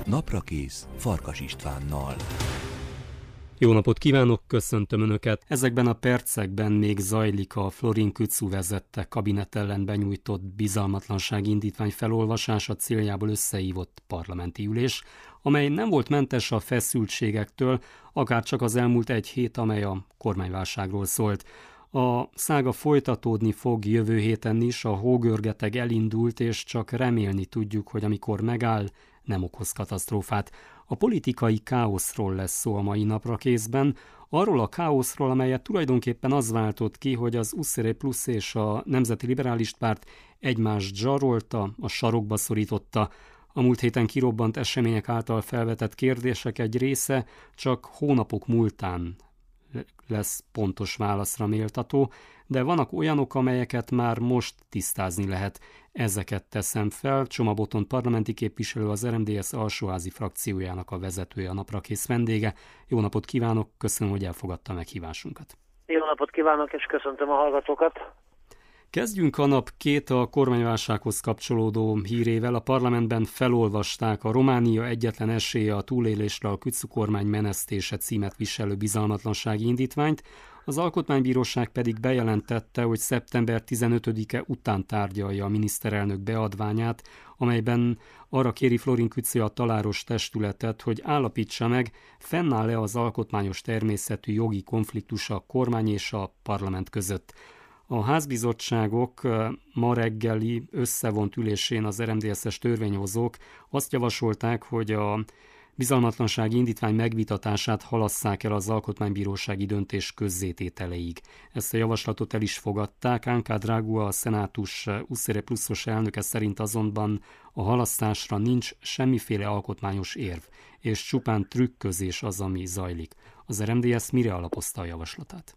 Naprakész Farkas Istvánnal. Jó napot kívánok, köszöntöm Önöket! Ezekben a percekben még zajlik a Florin Kücu vezette kabinet ellen benyújtott bizalmatlansági indítvány felolvasása céljából összehívott parlamenti ülés, amely nem volt mentes a feszültségektől, akár csak az elmúlt egy hét, amely a kormányválságról szólt. A szága folytatódni fog jövő héten is, a hógörgeteg elindult, és csak remélni tudjuk, hogy amikor megáll, nem okoz katasztrófát. A politikai káoszról lesz szó a mai Naprakészben, arról a káoszról, amelyet tulajdonképpen az váltott ki, hogy az USZR Plusz és a Nemzeti Liberális Párt egymást zsarolta, a sarokba szorította. A múlt héten kirobbant események által felvetett kérdések egy része csak hónapok múltán lesz pontos válaszra méltató, de vannak olyanok, amelyeket már most tisztázni lehet. Ezeket teszem fel. Csoma Botond parlamenti képviselő, az RMDSZ alsóházi frakciójának a vezetője, a Naprakész vendége. Jó napot kívánok, köszönöm, hogy elfogadta meghívásunkat. Jó napot kívánok, és köszöntöm a hallgatókat. Kezdjünk a nap két a kormányválsághoz kapcsolódó hírével. A parlamentben felolvasták a Románia egyetlen esélye a túlélésre a Kücu kormány menesztése címet viselő bizalmatlansági indítványt. Az Alkotmánybíróság pedig bejelentette, hogy szeptember 15-e után tárgyalja a miniszterelnök beadványát, amelyben arra kéri Florin Kücu a taláros testületet, hogy állapítsa meg, fennáll-e az alkotmányos természetű jogi konfliktus a kormány és a parlament között. A házbizottságok ma reggeli összevont ülésén az RMDSZ-es törvényhozók azt javasolták, hogy a bizalmatlansági indítvány megvitatását halasszák el az alkotmánybírósági döntés közzétételeig. Ezt a javaslatot el is fogadták. Anka Dragu, a szenátus USZR Pluszos elnöke szerint azonban a halasztásra nincs semmiféle alkotmányos érv, és csupán trükközés az, ami zajlik. Az RMDSZ mire alapozta a javaslatát?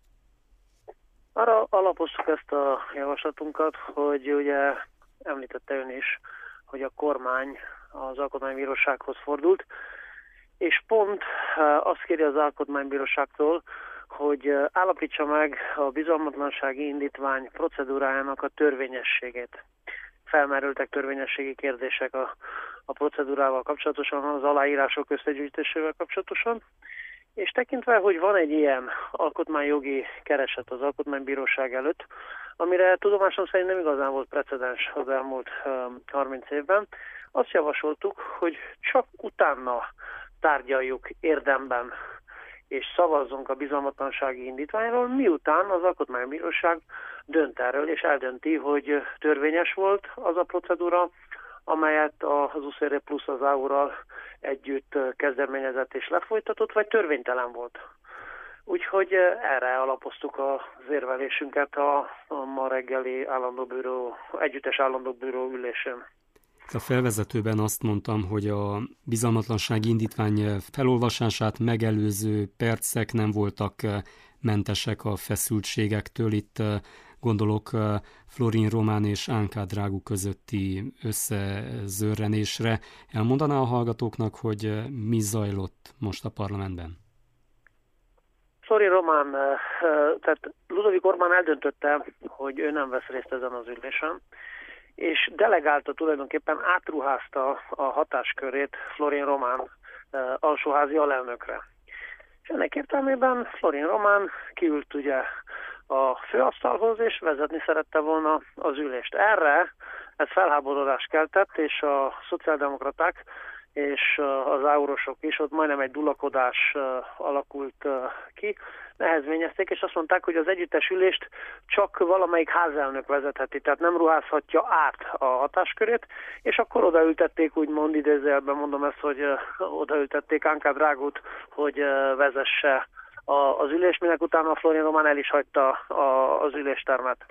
Arra alapoztuk ezt a javaslatunkat, hogy ugye említette ön is, hogy a kormány az Alkotmánybírósághoz fordult, és pont azt kéri az Alkotmánybíróságtól, hogy állapítsa meg a bizalmatlansági indítvány procedúrájának a törvényességét. Felmerültek törvényességi kérdések a procedúrával kapcsolatosan, az aláírások összegyűjtésével kapcsolatosan, és tekintve, hogy van egy ilyen alkotmányjogi kereset az Alkotmánybíróság előtt, amire tudomásom szerint nem igazán volt precedens az elmúlt 30 évben, azt javasoltuk, hogy csak utána tárgyaljuk érdemben és szavazzunk a bizalmatlansági indítványról, miután az Alkotmánybíróság dönt erről, és eldönti, hogy törvényes volt az a procedúra, amelyet az USZR Plusz az AU-ral együtt kezdeményezett és lefolytatott, vagy törvénytelen volt. Úgyhogy erre alapoztuk az érvelésünket a ma reggeli együttes állandó bíró ülésén. A felvezetőben azt mondtam, hogy a bizalmatlansági indítvány felolvasását megelőző percek nem voltak mentesek a feszültségektől. Itt gondolok Florin Román és Anka Dragu közötti összezörrenésre. Elmondaná a hallgatóknak, hogy mi zajlott most a parlamentben? Florin Román, tehát Ludovík Orbán eldöntötte, hogy ő nem vesz részt ezen az ülésen, és delegálta, tulajdonképpen átruházta a hatáskörét Florin Román alsóházi alelnökre. És ennek értelmében Florin Román kiült ugye a főasztalhoz, és vezetni szerette volna az ülést. Erre ez felháborodást keltett, és a szociáldemokraták és az áurosok is, ott majdnem egy dulakodás alakult ki, nehezményezték, és azt mondták, hogy az együttes ülést csak valamelyik házelnök vezetheti, tehát nem ruházhatja át a hatáskörét, és akkor odaültették, úgymond idézőjelben mondom ezt, hogy odaültették Anka Dragut, hogy vezesse az ülés, minek utána Florin Román el is hagyta az üléstermet.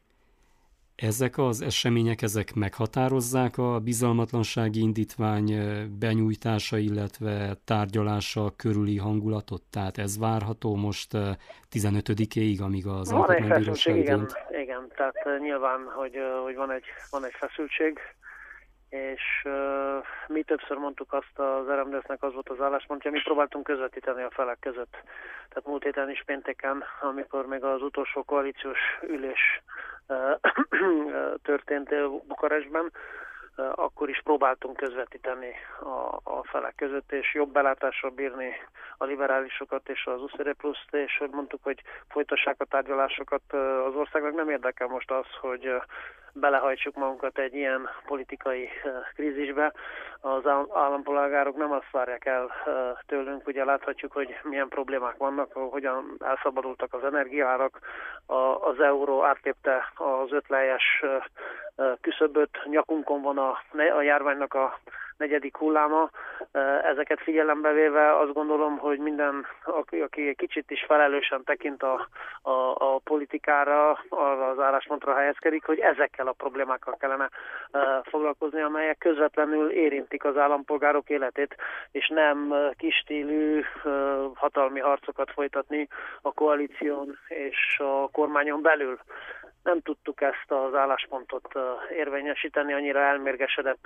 Ezek az események, ezek meghatározzák a bizalmatlansági indítvány benyújtása, illetve tárgyalása körüli hangulatot? Tehát ez várható most 15-éig, amíg az Alkotmánybíróság dönt? Igen, tehát nyilván, hogy van egy feszültség, és mi többször mondtuk azt, az RMDSZ-nek az volt az álláspontja, mi próbáltunk közvetíteni a felek között. Tehát múlt héten is pénteken, amikor még az utolsó koalíciós ülés történt Bukarestben, akkor is próbáltunk közvetíteni a felek között, és jobb belátásra bírni a liberálisokat és az USZR Pluszt, és hogy mondtuk, hogy folytassák a tárgyalásokat. Az országnak nem érdekel most az, hogy belehajtsuk magunkat egy ilyen politikai krízisbe. Az állampolgárok nem azt várják el tőlünk, ugye láthatjuk, hogy milyen problémák vannak, hogyan elszabadultak az energiaárak, az euró átlépte az 5 lejes küszöböt, nyakunkon van a járványnak a 4. hulláma. Ezeket figyelembe véve azt gondolom, hogy minden, aki egy kicsit is felelősen tekint a politikára, arra az álláspontra helyezkedik, hogy ezekkel a problémákkal kellene foglalkozni, amelyek közvetlenül érintik az állampolgárok életét, és nem kisstílű hatalmi harcokat folytatni a koalíción és a kormányon belül. Nem tudtuk ezt az álláspontot érvényesíteni, annyira elmérgesedett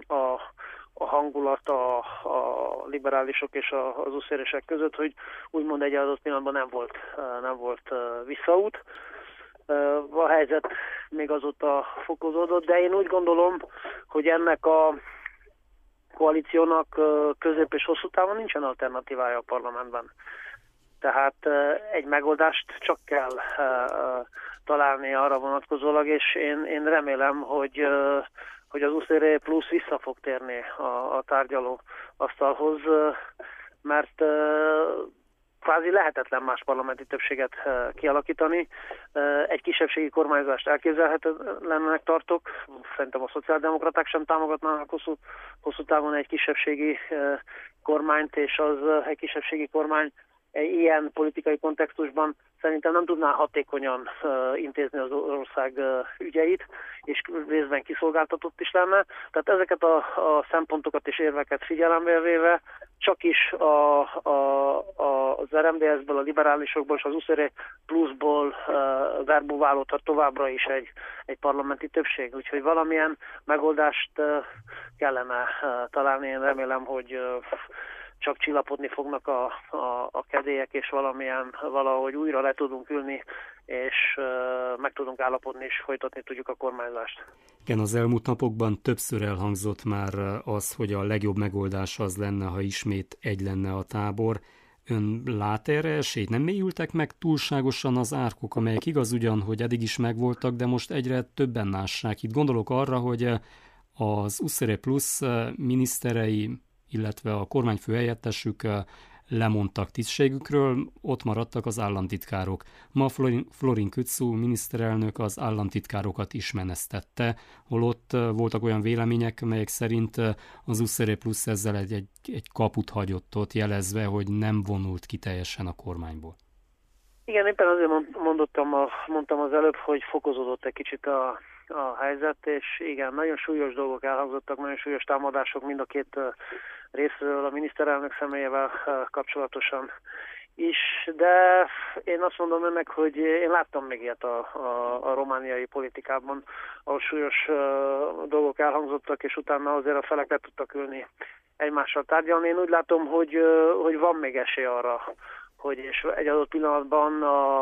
a hangulat a liberálisok és az USZR-esek között, hogy úgymond egy adott pillanatban nem volt visszaút. A helyzet még azóta fokozódott, de én úgy gondolom, hogy ennek a koalíciónak közép és hosszú távon nincsen alternatívája a parlamentben. Tehát egy megoldást csak kell találni arra vonatkozólag, és én remélem, hogy az USZR Plusz vissza fog térni a tárgyaló asztalhoz, mert kvázi lehetetlen más parlamenti többséget kialakítani. Egy kisebbségi kormányzást elképzelhetetlennek tartok. Szerintem a szociáldemokraták sem támogatnának hosszú távon egy kisebbségi kormányt, és az egy kisebbségi kormány egy ilyen politikai kontextusban szerintem nem tudná hatékonyan intézni az ország ügyeit, és részben kiszolgáltatott is lenne. Tehát ezeket a szempontokat és érveket figyelembe véve csak is az RMDS-ből, a liberálisokból és az USZR Pluszból verbuválódhat továbbra is egy parlamenti többség. Úgyhogy valamilyen megoldást kellene találni. Én remélem, hogy csak csillapodni fognak a kedélyek, és valahogy újra le tudunk ülni, és meg tudunk állapodni, és folytatni tudjuk a kormányzást. Igen, az elmúlt napokban többször elhangzott már az, hogy a legjobb megoldás az lenne, ha ismét egy lenne a tábor. Ön lát erre esélyt? Nem mélyültek meg túlságosan az árkok, amelyek igaz ugyan, hogy eddig is megvoltak, de most egyre többen lássák. Itt gondolok arra, hogy az USZR Plusz miniszterei, illetve a kormányfő helyettesük lemondtak tisztségükről, ott maradtak az államtitkárok. Ma Florin Kützú miniszterelnök az államtitkárokat is menesztette, holott voltak olyan vélemények, melyek szerint az USZR Plusz ezzel egy kaput hagyott ott, jelezve, hogy nem vonult ki teljesen a kormányból. Igen, éppen azért mondtam az előbb, hogy fokozódott egy kicsit a helyzet, és igen, nagyon súlyos dolgok elhangzottak, nagyon súlyos támadások mind a két részről a miniszterelnök személyével kapcsolatosan is, de én azt mondom önnek, hogy én láttam még ilyet a romániai politikában, ahol súlyos dolgok elhangzottak, és utána azért a felek le tudtak ülni egymással tárgyalni. Én úgy látom, hogy van még esély arra, hogy és egy adott pillanatban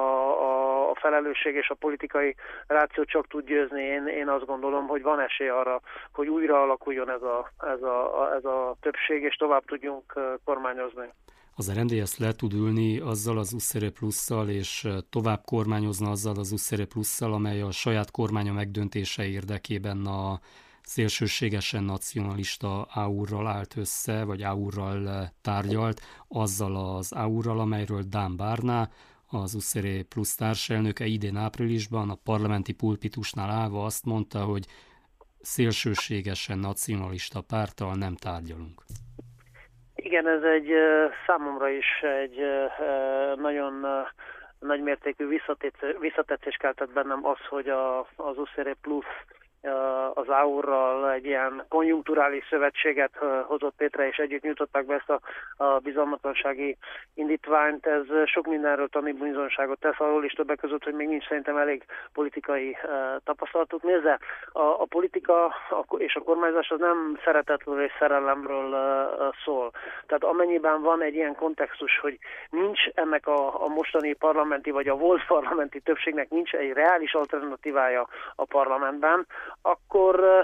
a felelősség és a politikai ráció csak tud győzni. Én azt gondolom, hogy van esély arra, hogy újra alakuljon ez a többség, és tovább tudjunk kormányozni. Az RMDSZ le tud ülni azzal az USZR Plusszal, és tovább kormányozna azzal az USZR Plusszal, amely a saját kormánya megdöntése érdekében a szélsőségesen nacionalista AUR-ral állt össze, vagy AUR-ral tárgyalt, azzal az AUR-ral, amelyről Dán Bárná, az USZR Plusz társelnöke idén áprilisban a parlamenti pulpitusnál állva azt mondta, hogy szélsőségesen nacionalista párttal nem tárgyalunk. Igen, ez számomra is egy nagyon nagymértékű visszatetszés keltett bennem az, hogy az USZR Plusz az AUR-ral egy ilyen konjunkturális szövetséget hozott létre, és együtt nyújtották be ezt a bizalmatlansági indítványt. Ez sok mindenről tanúbizonyságot tesz, arról is többek között, hogy még nincs szerintem elég politikai tapasztalatuk. Nézze, a politika és a kormányzás az nem szeretetről és szerelemről szól. Tehát amennyiben van egy ilyen kontextus, hogy nincs ennek a mostani parlamenti vagy a volt parlamenti többségnek nincs egy reális alternatívája a parlamentben, akkor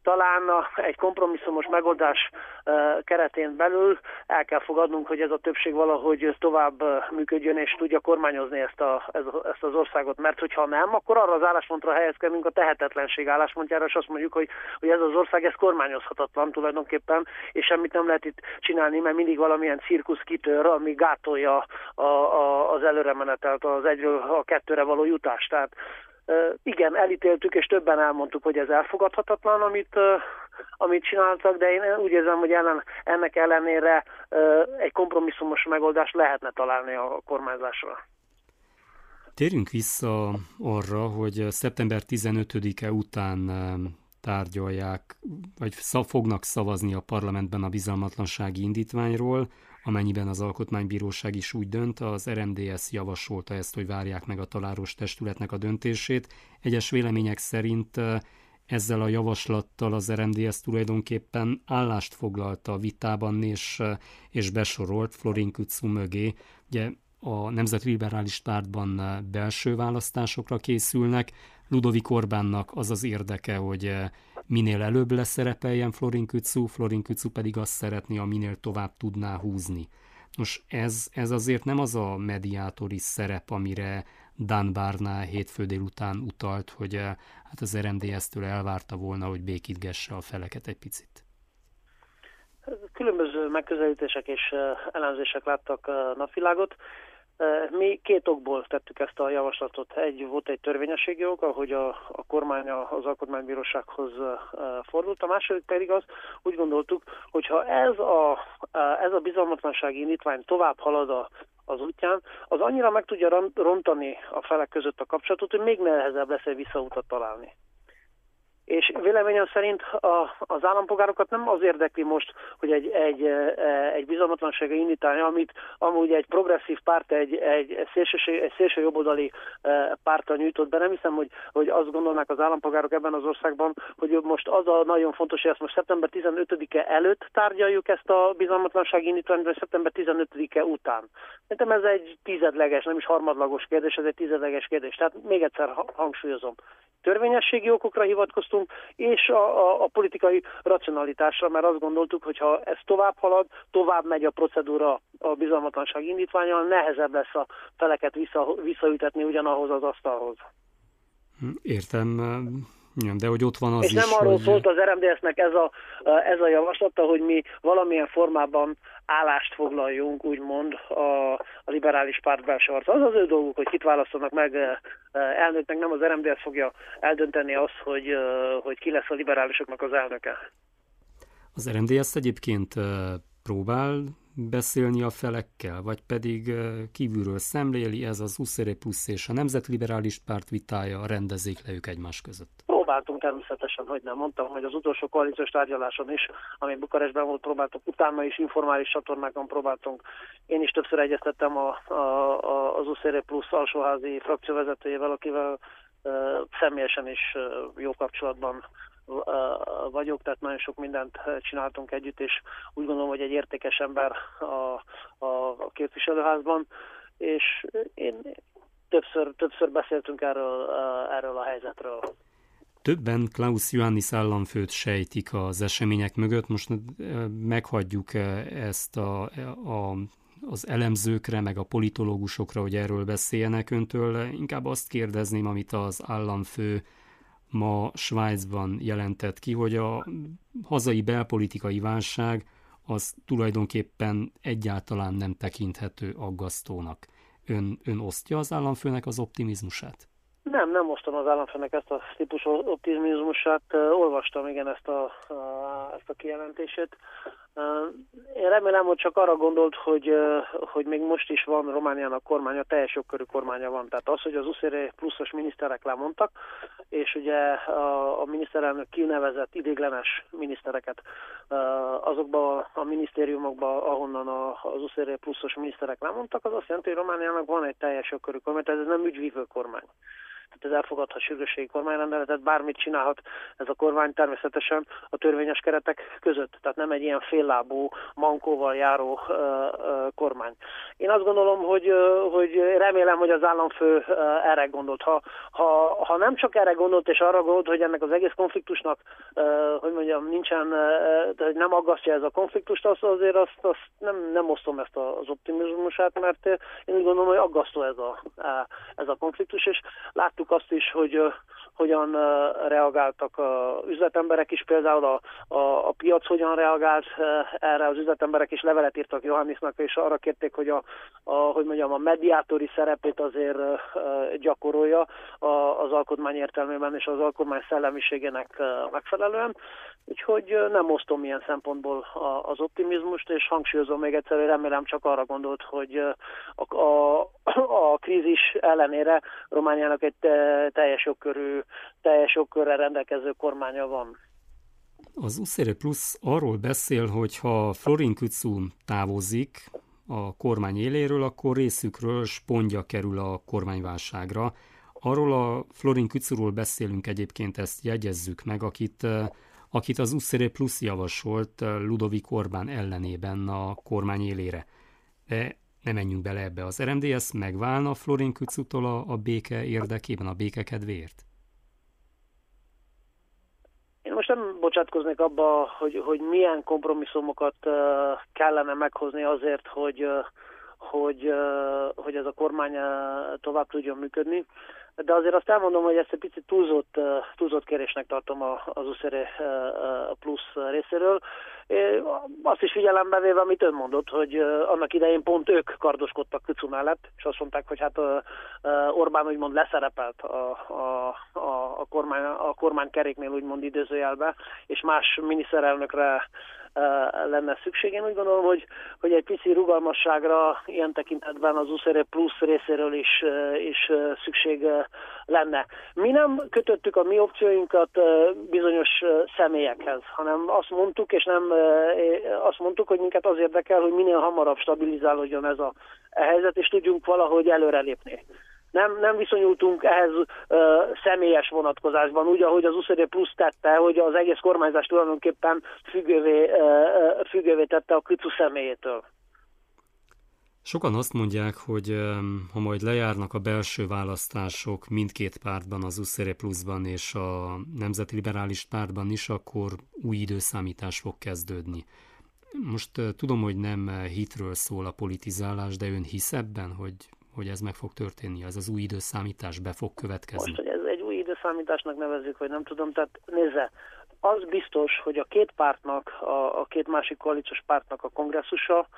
talán egy kompromisszumos megoldás keretén belül el kell fogadnunk, hogy ez a többség valahogy tovább működjön és tudja kormányozni ezt az országot, mert hogyha nem, akkor arra az álláspontra helyezkedünk, a tehetetlenség álláspontjára, és azt mondjuk, hogy ez az ország ez kormányozhatatlan tulajdonképpen, és semmit nem lehet itt csinálni, mert mindig valamilyen cirkusz kitör, ami gátolja az előremenetelt, az egyről a kettőre való jutást. Tehát igen, elítéltük, és többen elmondtuk, hogy ez elfogadhatatlan, amit csináltak, de én úgy érzem, hogy ennek ellenére egy kompromisszumos megoldást lehetne találni a kormányzásra. Térjünk vissza arra, hogy szeptember 15-e után tárgyalják, vagy fognak szavazni a parlamentben a bizalmatlansági indítványról, amennyiben az Alkotmánybíróság is úgy dönt. Az RMDSZ javasolta ezt, hogy várják meg a találós testületnek a döntését. Egyes vélemények szerint ezzel a javaslattal az RMDSZ tulajdonképpen állást foglalt a vitában, és besorolt Florin Kücú mögé. Ugye a Nemzetliberális Pártban belső választásokra készülnek. Ludovik Orbánnak az az érdeke, hogy minél előbb leszerepeljen Florin Kücú pedig azt szeretné, ha minél tovább tudná húzni. Nos, ez azért nem az a mediátori szerep, amire Dan Barna hétfő délután utalt, hogy hát az RMDSZ-től elvárta volna, hogy békítgesse a feleket egy picit. Különböző megközelítések és elemzések láttak napvilágot. Mi két okból tettük ezt a javaslatot. Volt egy törvényességi ok, ahogy a kormány az Alkotmánybírósághoz fordult. A második pedig az, úgy gondoltuk, hogyha ez a bizalmatlansági indítvány tovább halad az útján, az annyira meg tudja rontani a felek között a kapcsolatot, hogy még nehezebb lesz egy visszautat találni. És véleményem szerint az állampolgárokat nem az érdekli most, hogy egy bizalmatlansági indítvány, amit amúgy egy progresszív párt, egy szélső jobboldali párttal nyújtott be. Nem hiszem, hogy azt gondolnák az állampolgárok ebben az országban, hogy most az a nagyon fontos, hogy ezt most szeptember 15-e előtt tárgyaljuk ezt a bizalmatlansági indítványt, vagy szeptember 15-e után. Szerintem ez egy tizedleges, nem is harmadlagos kérdés, ez egy tizedleges kérdés. Tehát még egyszer hangsúlyozom. Törvényességi okokra hivatkoztunk, és a politikai racionalitásra, mert azt gondoltuk, hogy ha ez tovább halad, tovább megy a procedúra a bizalmatlanság indítvánnyal, nehezebb lesz a feleket visszaütetni ugyanahoz az asztalhoz. Értem, de hogy ott van az és is, nem arról szólt az RMDSZ-nek ez a javaslata, hogy mi valamilyen formában állást foglaljunk, úgymond a liberális párt belső harca. Az az ő dolguk, hogy kit választanak meg elnöknek, nem az RMDSZ fogja eldönteni azt, hogy ki lesz a liberálisoknak az elnöke. Az RMDSZ egyébként próbál beszélni a felekkel, vagy pedig kívülről szemléli, ez az USZR plusz és a Nemzetliberális Párt vitája, rendezzék le ők egymás között? Próbáltunk természetesen, hogy nem mondtam, hogy az utolsó koalíciós tárgyaláson is, ami Bukarestben volt, próbáltunk, utána is informális csatornákon próbáltunk. Én is többször egyeztettem az USZR plusz alsóházi frakcióvezetőjével, akivel személyesen is jó kapcsolatban vagyok, tehát nagyon sok mindent csináltunk együtt, és úgy gondolom, hogy egy értékes ember a képviselőházban, és én többször beszéltünk erről a helyzetről. Többen Klaus Iohannis államfőt sejtik az események mögött. Most meghagyjuk ezt az elemzőkre, meg a politológusokra, hogy erről beszéljenek öntől. Inkább azt kérdezném, amit az államfő ma Svájcban jelentett ki, hogy a hazai belpolitikai válság az tulajdonképpen egyáltalán nem tekinthető aggasztónak. Ön osztja az államfőnek az optimizmusát? Nem osztom az államfőnek ezt a típusú optimizmusát. Olvastam igen ezt a kijelentését. Én remélem, hogy csak arra gondolt, hogy még most is van Romániának kormánya, teljes jogkörű kormánya van. Tehát az, hogy az USZR pluszos miniszterek lemondtak, és ugye a miniszterelnök kinevezett idéglenes minisztereket azokban a minisztériumokban, ahonnan az USZR pluszos miniszterek lemondtak, az azt jelenti, hogy Romániának van egy teljes jogkörű kormány, tehát ez nem ügyvívő kormány. tehát ez elfogadhat sürgősségi kormányrendeletet, bármit csinálhat ez a kormány természetesen a törvényes keretek között, tehát nem egy ilyen féllábú, mankóval járó kormány. Én azt gondolom, hogy remélem, hogy az államfő erre gondolt. Ha nem csak erre gondolt, és arra gondolt, hogy ennek az egész konfliktusnak, hogy mondjam, nincsen, nem aggasztja ez a konfliktust, azért azt nem osztom ezt az optimizmusát, mert én úgy gondolom, hogy aggasztó ez a konfliktus, és láttuk azt is, hogy hogyan reagáltak az üzletemberek is, például a piac hogyan reagált erre, az üzletemberek is levelet írtak Iohannisnak, és arra kérték, hogy a mediátori szerepét azért gyakorolja az alkotmány értelmében és az alkotmány szellemiségének megfelelően. Úgyhogy nem osztom ilyen szempontból az optimizmust, és hangsúlyozom még egyszer, hogy remélem csak arra gondolt, hogy a krízis ellenére Romániának egy teljes jogkörrel rendelkező kormánya van. Az USZR Plusz arról beszél, hogy ha Florin Kücú távozik a kormány éléről, akkor részükről spontja kerül a kormányválságra. Arról a Florin Kücúról beszélünk egyébként, ezt jegyezzük meg, akit az USZR Plusz javasolt Ludovík Orbán ellenében a kormány élére. De ne menjünk bele ebbe. Az RMDSZ megválna Florin Kücútól a béke érdekében, a béke kedvéért? Én most nem bocsátkoznék abba, hogy milyen kompromisszumokat kellene meghozni azért, hogy ez a kormány tovább tudjon működni. De azért azt elmondom, hogy ezt egy picit túlzott kérésnek tartom az USZR Plusz részéről. Azt is figyelembe véve, amit ön mondott, hogy annak idején pont ők kardoskodtak Kücú mellett, és azt mondták, hogy hát Orbán úgymond leszerepelt a kormánykeréknél úgymond idézőjelbe, és más miniszterelnökre lenne szükség. Én úgy gondolom, hogy egy pici rugalmasságra ilyen tekintetben az USZR Plusz részéről is szükség lenne. Mi nem kötöttük a mi opcióinkat bizonyos személyekhez, hanem azt mondtuk, hogy minket az érdekel, hogy minél hamarabb stabilizálódjon ez a helyzet, és tudjunk valahogy előrelépni. Nem viszonyultunk ehhez személyes vonatkozásban, úgy, ahogy az USZR Plusz tette, hogy az egész kormányzás tulajdonképpen függővé tette a Kücú személyétől. Sokan azt mondják, hogy ha majd lejárnak a belső választások mindkét pártban, az USZR Pluszban és a Nemzeti Liberális Pártban is, akkor új időszámítás fog kezdődni. Most tudom, hogy nem hitről szól a politizálás, de ön hisz ebben, hogy ez meg fog történni, ez az új időszámítás be fog következni? Most, hogy ez egy új időszámításnak nevezzük, vagy nem tudom, tehát nézze, az biztos, hogy a két pártnak, a két másik koalíciós pártnak a kongresszusa,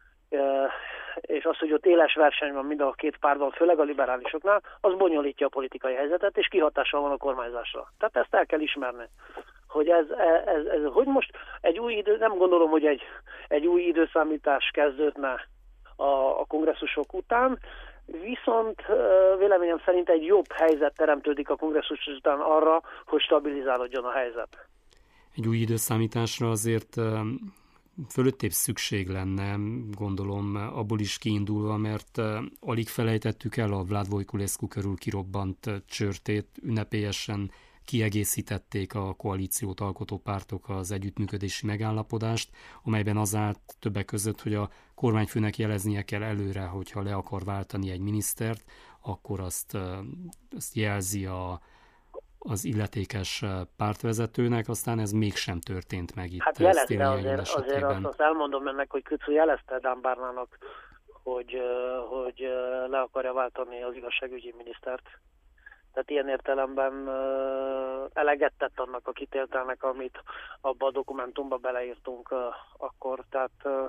és az, hogy ott éles verseny van mind a két pártban, főleg a liberálisoknál, az bonyolítja a politikai helyzetet, és kihatással van a kormányzásra. Tehát ezt el kell ismerni. Hogy ez hogy most egy új idő, nem gondolom, hogy egy új időszámítás kezdődne a kongresszusok után, viszont véleményem szerint egy jobb helyzet teremtődik a kongresszus után arra, hogy stabilizálódjon a helyzet. Egy új időszámításra azért fölöttébb szükség lenne, gondolom, abból is kiindulva, mert alig felejtettük el a Vlad Voiculescu körül kirobbant csörtét, ünnepélyesen kiegészítették a koalíciót alkotó pártok az együttműködési megállapodást, amelyben az állt többek között, hogy a kormányfőnek jeleznie kell előre, hogyha le akar váltani egy minisztert, akkor azt jelzi az illetékes pártvezetőnek, aztán ez mégsem történt meg itt. Hát jelezte azért azt elmondom ennek, hogy Kücú jelezte Dán Barnának, hogy le akarja váltani az igazságügyi minisztert. Tehát ilyen értelemben eleget tett annak a kitételnek, amit abba a dokumentumba beleírtunk akkor. Tehát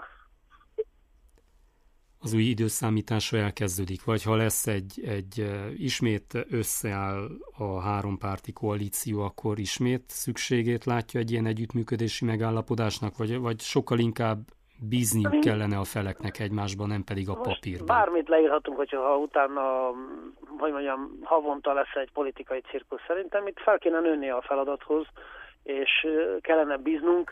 az új időszámításra elkezdődik, vagy ha lesz egy ismét összeáll a hárompárti koalíció, akkor ismét szükségét látja egy ilyen együttműködési megállapodásnak, vagy sokkal inkább bízniuk kellene a feleknek egymásban, nem pedig a papírban. Bármit leírhatunk, hogyha utána, hogy mondjam, havonta lesz egy politikai cirkusz. Szerintem itt fel kéne nőni a feladathoz, és kellene bíznunk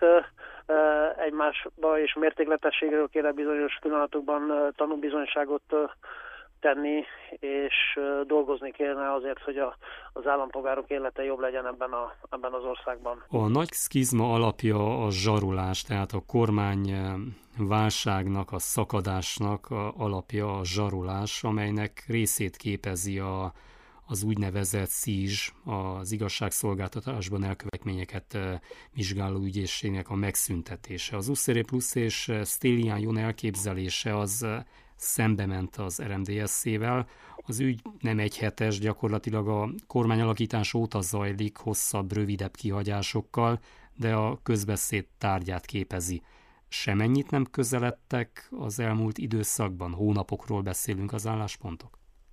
egymásba, és mértékletességről kéne bizonyos pillanatokban tanúbizonyságot tenni, és dolgozni kéne azért, hogy az állampolgárok élete jobb legyen ebben az országban. A nagy szkizma alapja a zsarolás, tehát a kormány válságnak, a szakadásnak alapja a zsarolás, amelynek részét képezi az úgynevezett SZIZS, az igazságszolgáltatásban elkövetményeket vizsgáló ügyészségnek a megszüntetése. Az Uszere Plusz és Stelián Jon elképzelése az szembe ment az RMDSZ-vel. Az ügy nem egyhetes, gyakorlatilag a kormányalakítás óta zajlik hosszabb, rövidebb kihagyásokkal, de a közbeszéd tárgyát képezi. Semennyit nem közeledtek az elmúlt időszakban? Hónapokról beszélünk az álláspontok?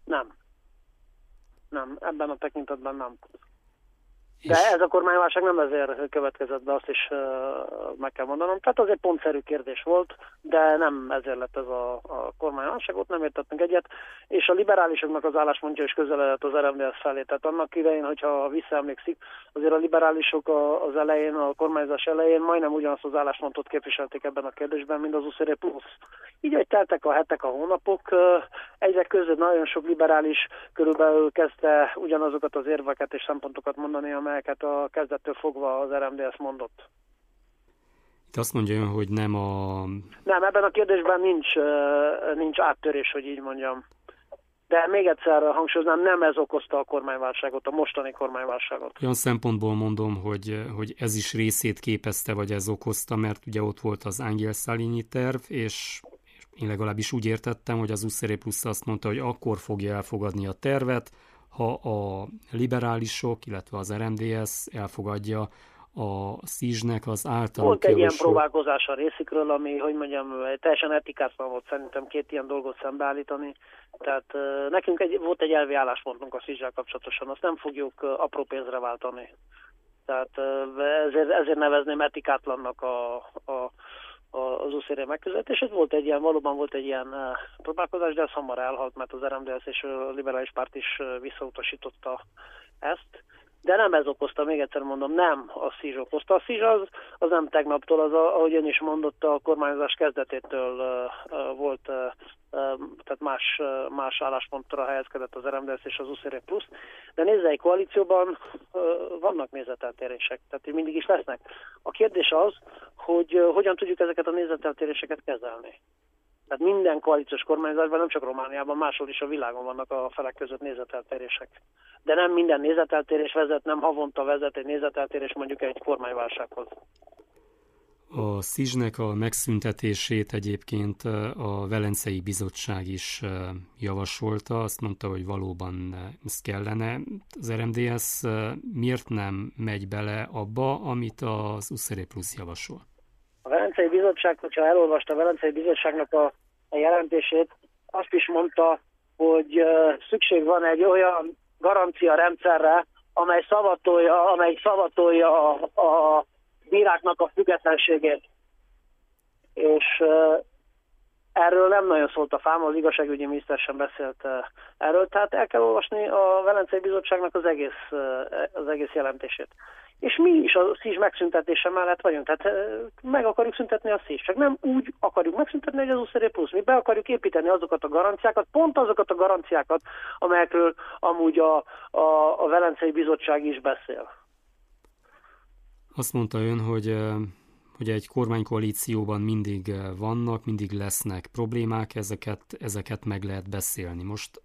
Nem, ebben a tekintetben nem. De ez a kormányválság nem ezért következett be, azt is meg kell mondanom. Tehát az egy pontszerű kérdés volt, de nem ezért lett ez a kormányválság, ott nem értettünk egyet, és a liberálisoknak az álláspontja is közeledett az RMDSZ felé. Tehát annak idején, hogyha visszaemlékszik, azért a liberálisok az elején, a kormányzás elején majdnem ugyanazt az álláspontot képviselték ebben a kérdésben, mint az Uszere Plusz. Így, hogy teltek a hetek, a hónapok, egyre között nagyon sok liberális körülbelül kezdte ugyanazokat az érveket és szempontokat mondani, amelyeket a kezdettől fogva az RMDSZ mondott. Itt azt mondja ön, hogy nem Nem, ebben a kérdésben nincs áttörés, hogy így mondjam. De még egyszer hangsúlyoznám, nem ez okozta a kormányválságot, a mostani kormányválságot. Olyan szempontból mondom, hogy ez is részét képezte, vagy ez okozta, mert ugye ott volt az Angel Salini terv, és én legalábbis úgy értettem, hogy az Uszere Plusz azt mondta, hogy akkor fogja elfogadni a tervet, ha a liberálisok, illetve az RMDSZ elfogadja a SZIZS-nek az általuk volt egy ilyen próbálkozás a részükről, ami, hogy mondjam, teljesen etikátlan volt szerintem két ilyen dolgot szembeállítani. Tehát nekünk volt egy elvi álláspontunk a SZIZS-sel kapcsolatosan, azt nem fogjuk apró pénzre váltani. Tehát ezért nevezném etikátlannak az Uszere megközelítés. Valóban volt egy ilyen próbálkozás, de ez hamar elhalt, mert az RMDSZ és a liberális párt is visszautasította ezt. De nem ez okozta, még egyszer mondom, nem a SZIZS okozta. A SZIZS az nem tegnaptól, ahogy ön is mondotta, a kormányzás kezdetétől volt, tehát más álláspontra helyezkedett az RMDSZ és az Uszere Plusz. De nézze, egy koalícióban vannak nézeteltérések, tehát mindig is lesznek. A kérdés az, hogy hogyan tudjuk ezeket a nézeteltéréseket kezelni. Tehát minden koalíciós kormányzásban, nem csak Romániában, máshol is a világon vannak a felek között nézeteltérések. De nem minden nézeteltérés vezet, nem havonta vezet egy nézeteltérés mondjuk egy kormányválsághoz. A SZIZS-nek a megszüntetését egyébként a Velencei Bizottság is javasolta, azt mondta, hogy valóban ez kellene. Az RMDSZ miért nem megy bele abba, amit az Uszere Plusz javasol? A Velencei Bizottság, hogyha elolvasta a Velencei Bizottságnak a jelentését, azt is mondta, hogy szükség van egy olyan garancia rendszerre, amely szavatolja a bíráknak a függetlenségét. És erről nem nagyon szólt a fáma, az igazságügyi miniszter sem beszélt erről, tehát el kell olvasni a Velencei Bizottságnak az egész jelentését. És mi is a SZIZS megszüntetése mellett vagyunk, tehát meg akarjuk szüntetni a SZIZS, csak nem úgy akarjuk megszüntetni, hogy az Uszere Plusz. Mi be akarjuk építeni azokat a garanciákat, pont azokat a garanciákat, amelyekről amúgy a Velencei Bizottság is beszél. Azt mondta ön, hogy egy kormánykoalícióban mindig vannak, mindig lesznek problémák, ezeket meg lehet beszélni. Most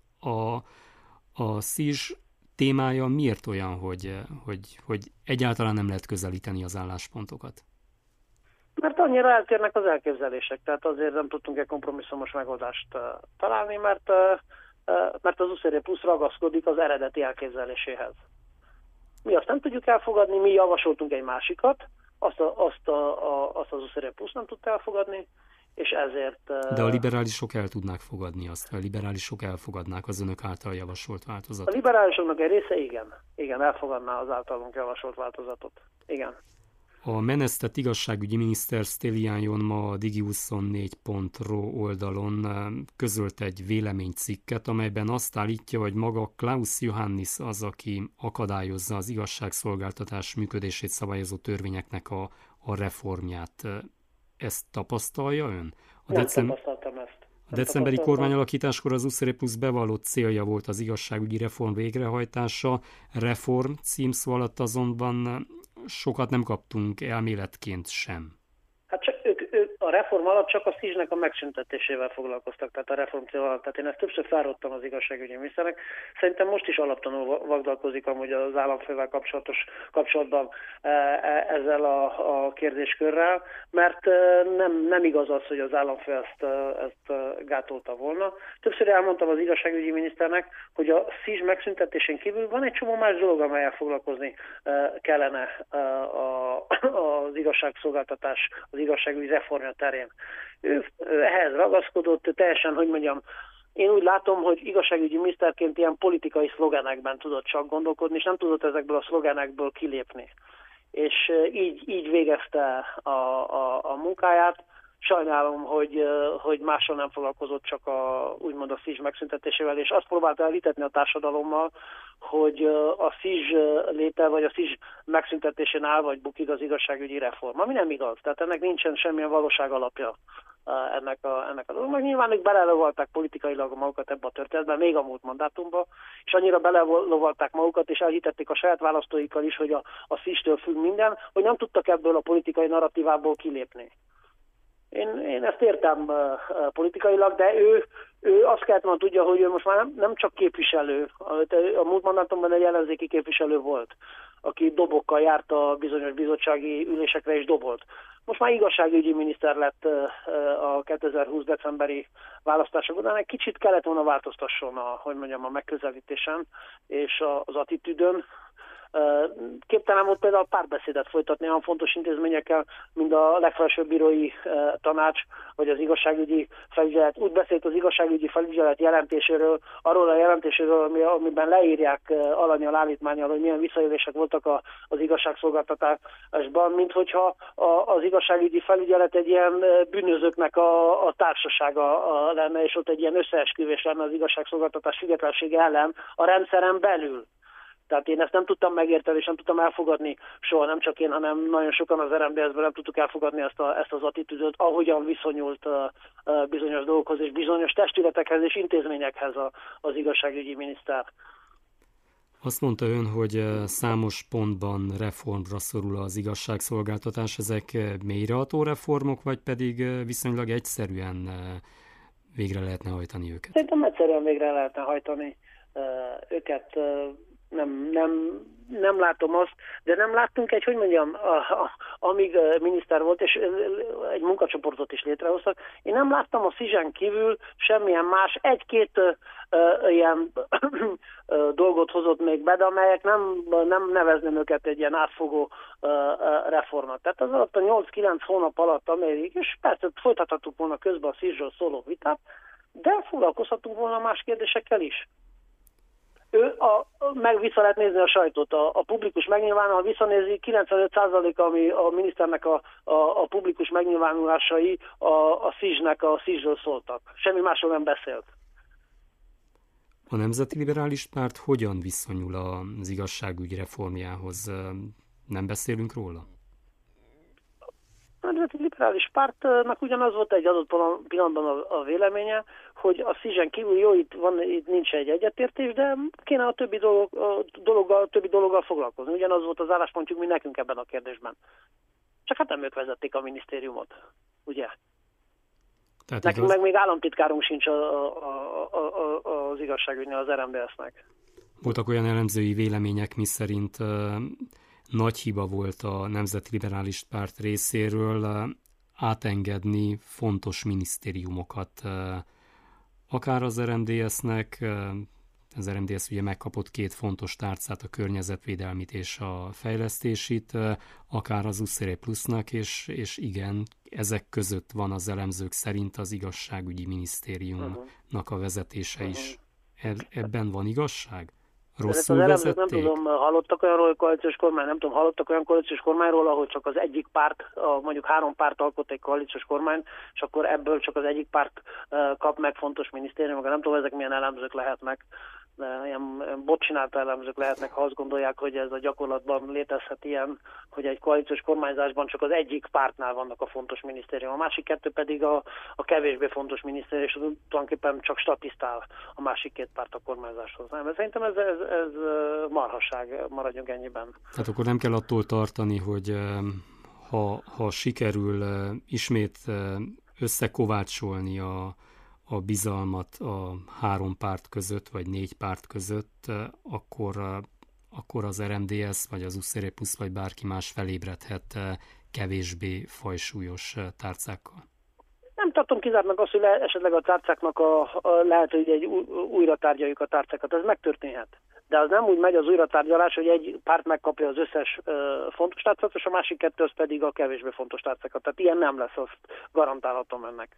a SZIZS témája miért olyan, hogy egyáltalán nem lehet közelíteni az álláspontokat? Mert annyira eltérnek az elképzelések, tehát azért nem tudtunk egy kompromisszumos megoldást találni, mert az Uszere Plusz ragaszkodik az eredeti elképzeléséhez. Mi azt nem tudjuk elfogadni, mi javasoltunk egy másikat, azt az Uszere Plusz nem tudta elfogadni, és ezért... De a liberálisok el tudnák fogadni azt, a liberálisok elfogadnák az önök által javasolt változatot. A liberálisoknak egy része igen, elfogadná az általunk javasolt változatot. Igen. A menesztett igazságügyi miniszter Stelián Jon ma a digi24.ro oldalon közölt egy véleménycikket, amelyben azt állítja, hogy maga Klaus Johannis az, aki akadályozza az igazságszolgáltatás működését szabályozó törvényeknek a reformját. Ezt tapasztalja ön? Nem tapasztaltam ezt. A decemberi kormányalakításkor az USZR Plusz bevallott célja volt az igazságügyi reform végrehajtása. Reform címszó alatt azonban sokat nem kaptunk elméletként sem. Hát csak ők a reform alatt csak a SZIZS-nek a megszüntetésével foglalkoztak, tehát a reform cél alatt. Tehát én ezt többször felrottam az igazságügyi miniszternek. Szerintem most is alaptalanul vagdalkozik amúgy az államfővel kapcsolatban ezzel a kérdéskörrel, mert nem igaz az, hogy az államfő ezt gátolta volna. Többször elmondtam az igazságügyi miniszternek, hogy a SZIZS megszüntetésén kívül van egy csomó más dolog, amellyel foglalkozni kellene az igazságszolgáltatás, az igazságügyi reformja terén. Ő ehhez ragaszkodott, teljesen, hogy mondjam, én úgy látom, hogy igazságügyi miniszterként ilyen politikai szlogenekben tudott csak gondolkodni, és nem tudott ezekből a szlogenekből kilépni. És így végezte a munkáját. Sajnálom, hogy mással nem foglalkozott, csak úgymond a SZIZS megszüntetésével, és azt próbálta elhitetni a társadalommal, hogy a SZIZS léte, vagy a SZIZS megszüntetésén áll, vagy bukik az igazságügyi reform. Ami nem igaz, tehát ennek nincsen semmilyen valóság alapja ennek a dolognak. Nyilván ők belelovalták politikailag magukat ebbe a történetbe, még a múlt mandátumba, és annyira belelovalták magukat, és elhitették a saját választóikkal is, hogy a SZIZS-től függ minden, hogy nem tudtak ebből a politikai narratívából kilépni. Én ezt értem politikailag, de ő azt kellett volna tudja, hogy ő most már nem csak képviselő, a múlt mandátumban egy ellenzéki képviselő volt, aki dobokkal járt a bizonyos bizottsági ülésekre és dobolt. Most már igazságügyi miniszter lett a 2020. decemberi választások után. Egy kicsit kellett volna változtasson a megközelítésen és az attitűdön. Képtelen volt például párbeszédet folytatni olyan fontos intézményekkel, mint a legfelsőbb bírói tanács, vagy az igazságügyi felügyelet. Úgy beszélt az igazságügyi felügyelet jelentéséről, arról a jelentéséről, amiben leírják alanyal, állítmánnyal, hogy milyen visszaélések voltak az igazságszolgáltatásban, mint hogyha az igazságügyi felügyelet egy ilyen bűnözőknek a társasága lenne, és ott egy ilyen összeesküvés lenne az igazságszolgáltatás függetlensége ellen a rendszeren belül. Tehát én ezt nem tudtam megérteni, és nem tudtam elfogadni soha, nem csak én, hanem nagyon sokan az RMDSZ-ben nem tudtuk elfogadni ezt az attitűdöt, ahogyan viszonyult bizonyos dolgokhoz és bizonyos testületekhez és intézményekhez az igazságügyi miniszter. Azt mondta ön, hogy számos pontban reformra szorul az igazságszolgáltatás. Ezek mélyreható reformok, vagy pedig viszonylag egyszerűen végre lehetne hajtani őket? Szerintem egyszerűen végre lehetne hajtani őket. Nem látom azt, de nem láttunk amíg miniszter volt, és egy munkacsoportot is létrehoztak, én nem láttam a SZIZS-en kívül semmilyen más, egy-két ilyen dolgot hozott még be, de amelyek nem nevezném őket egy ilyen átfogó reformnak. Tehát az alatt a 8-9 hónap alatt, és persze folytathattuk volna közben a SZIZS-ről szóló vitát, de foglalkozhatunk volna más kérdésekkel is. Meg vissza lehet nézni a sajtót, a publikus megnyilvánulás, ha visszanézi, 95% ami a miniszternek a publikus megnyilvánulásai a SZIZS-ről szóltak. Semmi másról nem beszélt. A Nemzeti Liberális Párt hogyan viszonyul az igazságügy reformjához? Nem beszélünk róla? A Nemzeti Liberális Pártnak ugyanaz volt egy adott pillanatban a véleménye, hogy a SZIZS-en kívül jó, itt nincs egy egyetértés, de kéne a többi dologgal foglalkozni. Ugyanaz volt az álláspontjuk, mint nekünk ebben a kérdésben. Csak hát nem ők vezették a minisztériumot, ugye? Tehát nekünk meg még államtitkárunk sincs az igazságügynél, az RMDSZ-nek. Voltak olyan elemzői vélemények, miszerint nagy hiba volt a Nemzeti Liberális Párt részéről átengedni fontos minisztériumokat, akár az RMDSZ-nek. Az RMDSZ ugye megkapott 2 fontos tárcát, a környezetvédelmit és a fejlesztésit, akár az USZR Plusznak, és igen, ezek között van az elemzők szerint az igazságügyi minisztériumnak a vezetése is. Ebben van igazság? Rosszul vezették? Nem tudom, hallottak olyanról koalíciós kormány, nem tudom, hallottak olyan koalíciós kormányról, ahol csak az egyik párt, mondjuk 3 párt alkot egy koalíciós kormány, és akkor ebből csak az egyik párt kap meg fontos minisztériumokat. Nem tudom, ezek milyen elemzők lehetnek. ilyen botcsinálta elemzők lehetnek, ha azt gondolják, hogy ez a gyakorlatban létezhet ilyen, hogy egy koalíciós kormányzásban csak az egyik pártnál vannak a fontos minisztérium, a másik kettő pedig a kevésbé fontos minisztérium, és tulajdonképpen csak statisztál a másik két párt a kormányzáshoz. Nem, szerintem ez marhaság, maradjunk ennyiben. Hát akkor nem kell attól tartani, hogy ha sikerül ismét összekovácsolni a bizalmat a 3 párt között, vagy 4 párt között, akkor az RMDSZ, vagy az USZR+, vagy bárki más felébredhet kevésbé fajsúlyos tárcákkal. Nem tartom kizártnak azt, hogy esetleg a tárcáknak lehet, hogy újra tárgyaljuk a tárcákat. Ez megtörténhet. De az nem úgy megy az újratárgyalás, hogy egy párt megkapja az összes fontos tárcát, és a másik kettő az pedig a kevésbé fontos tárcákat. Tehát ilyen nem lesz, azt garantálhatom önnek.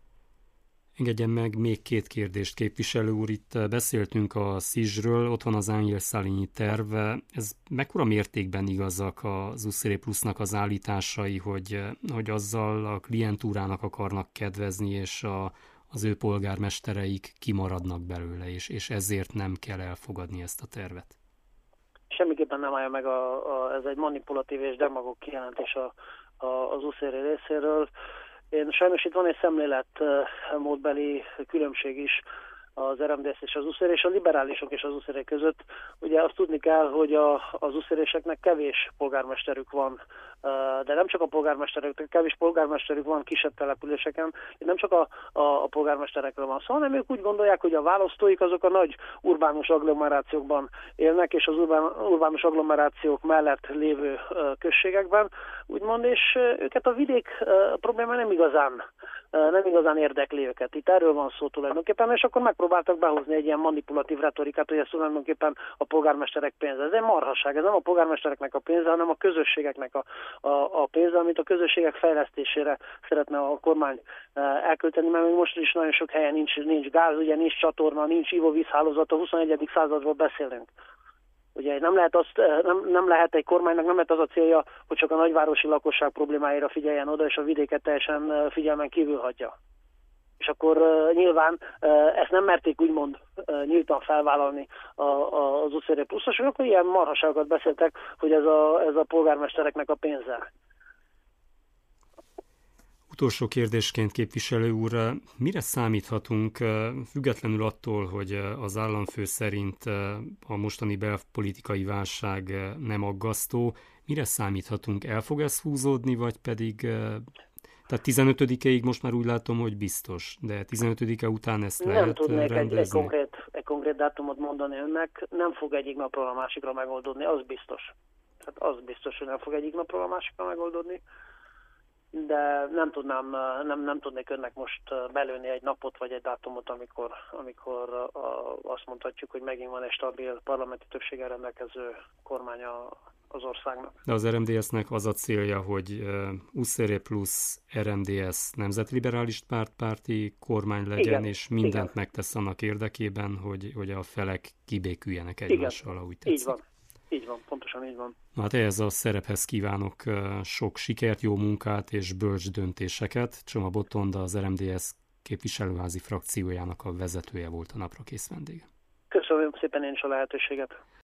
Engedjen meg még 2 kérdést, képviselő úr. Itt beszéltünk a SZIZS-ről, ott van az Angyel-Szalinyi terv. Ez mekkora mértékben igazak az USZR+-nak az állításai, hogy azzal a klientúrának akarnak kedvezni, és az ő polgármestereik kimaradnak belőle, és ezért nem kell elfogadni ezt a tervet? Semmiképpen nem állja meg, ez egy manipulatív és demagóg kijelentés az USZR részéről. Én sajnos itt van egy szemléletmódbeli különbség is az RMDSZ és az USZR és a liberálisok és az USZR között. Ugye azt tudni kell, hogy az USZR-eseknek kevés polgármesterük van, de nem csak a polgármesterek, kevés polgármesterük van kisebb településeken, nem csak a polgármesterekről van szó, hanem ők úgy gondolják, hogy a választóik azok a nagy urbánus agglomerációkban élnek, és az urbánus agglomerációk mellett lévő községekben, úgymond, és őket a vidék probléma nem igazán érdekli őket. Itt erről van szó tulajdonképpen, és akkor megpróbáltak behozni egy ilyen manipulatív retorikát, hogy ez tulajdonképpen a polgármesterek pénze. Ez egy marhasság, ez nem a polgármestereknek a pénze, hanem a közösségeknek a pénze, amit a közösségek fejlesztésére szeretne a kormány elkölteni, mert még most is nagyon sok helyen nincs gáz, ugye nincs csatorna, nincs ivóvízhálózat, a 21. századról beszélünk. Ugye nem lehet egy kormánynak, nem lehet az a célja, hogy csak a nagyvárosi lakosság problémáira figyeljen oda, és a vidéket teljesen figyelmen kívül hagyja. És akkor nyilván ezt nem merték úgymond nyíltan felvállalni az USZR pluszosok, akkor ilyen marhaságokat beszéltek, hogy ez a polgármestereknek a pénze. Utolsó kérdésként, képviselő úr, mire számíthatunk, függetlenül attól, hogy az államfő szerint a mostani belpolitikai válság nem aggasztó, mire számíthatunk? El fog ez húzódni, vagy pedig... Tehát 15-ig most már úgy látom, hogy biztos, de 15-e után ezt lehet rendezni? Nem tudnék egy konkrét dátumot mondani önnek, nem fog egyik napról a másikra megoldódni, az biztos. Tehát az biztos, hogy nem fog egyik napról a másikra megoldódni, de nem tudnék önnek most belőni egy napot vagy egy dátumot, amikor azt mondhatjuk, hogy megint van egy stabil parlamenti többséggel rendelkező kormány az országnak. De az RMDSZ-nek az a célja, hogy USZR plusz RMDSZ nemzetliberális párti kormány legyen, igen, és mindent megtesz annak érdekében, hogy a felek kibéküljenek egymással, ahogy tetszik. Így van, pontosan így van. Hát ehhez a szerephez kívánok sok sikert, jó munkát és bölcs döntéseket. Csoma Botond, az RMDSZ képviselőházi frakciójának a vezetője volt a Naprakész vendége. Köszönöm szépen én is a lehetőséget.